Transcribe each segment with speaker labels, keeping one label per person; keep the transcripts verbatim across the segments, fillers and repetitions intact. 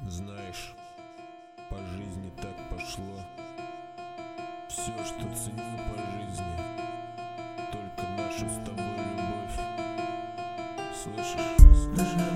Speaker 1: Знаешь, по жизни так пошло. Все, что ценю по жизни, только нашу с тобой любовь. Слышишь? Слышишь?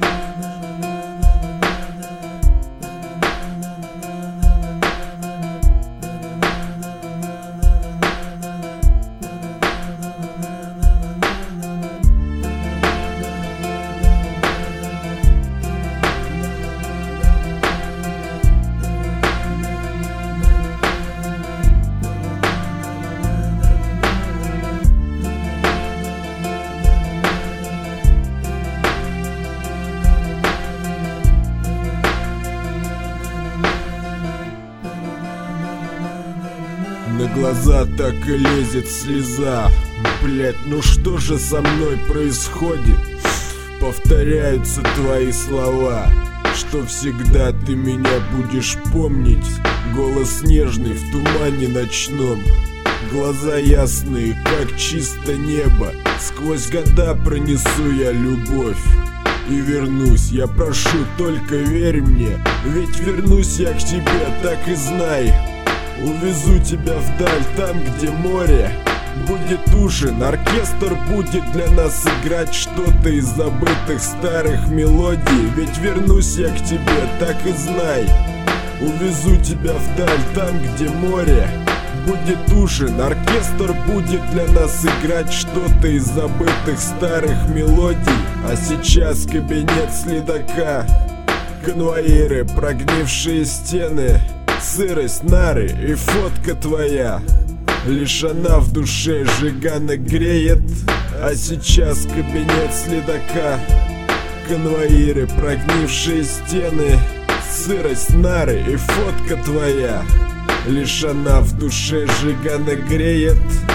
Speaker 2: На глаза так и лезет слеза. Блять, ну что же со мной происходит? Повторяются твои слова, что всегда ты меня будешь помнить. Голос нежный в тумане ночном, глаза ясные, как чисто небо. Сквозь года пронесу я любовь и вернусь. Я прошу, только верь мне, ведь вернусь я к тебе, так и знай. Увезу тебя вдаль, там, где море будет ужин, оркестр будет для нас играть что-то из забытых старых мелодий. Ведь вернусь я к тебе, так и знай. Увезу тебя вдаль, там, где море будет ужин, оркестр будет для нас играть что-то из забытых старых мелодий. А сейчас кабинет следака, конвоиры, прогнившие стены, сырость, нары и фотка твоя. Лишь она в душе жигана греет. А сейчас кабинет следака, конвоиры, прогнившие стены, сырость, нары и фотка твоя. Лишь она в душе жигана греет.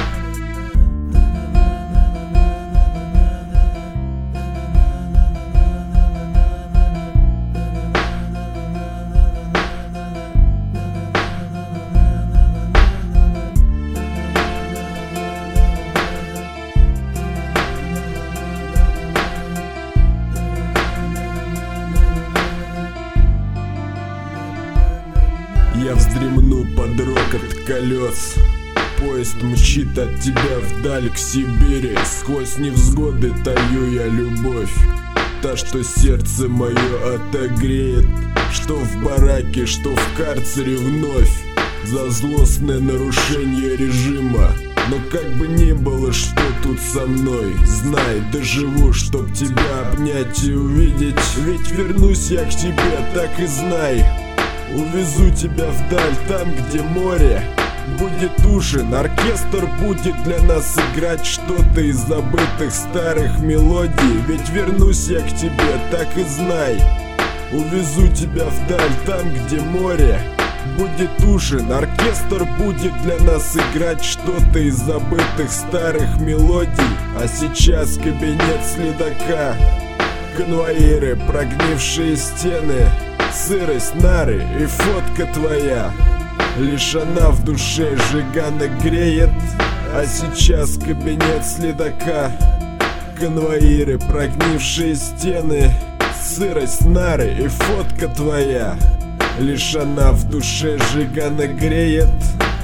Speaker 2: Я вздремну под рокот колес. Поезд мчит от тебя вдаль к Сибири. Сквозь невзгоды таю я любовь, та, что сердце мое отогреет. Что в бараке, что в карцере вновь за злостное нарушение режима. Но как бы ни было, что тут со мной, знай, доживу, чтоб тебя обнять и увидеть. Ведь вернусь я к тебе, так и знай. Увезу тебя вдаль, там, где море будет ужин, оркестр будет для нас играть что-то из забытых старых мелодий. Ведь вернусь я к тебе, так и знай. Увезу тебя вдаль, там, где море будет ужин, оркестр будет для нас играть что-то из забытых старых мелодий. А сейчас кабинет следака, конвоиры, прогнившие стены, сырость, нары и фотка твоя. Лишь она в душе жигана греет. А сейчас кабинет следака, конвоиры, прогнившие стены, сырость, нары и фотка твоя. Лишь она в душе жигана греет.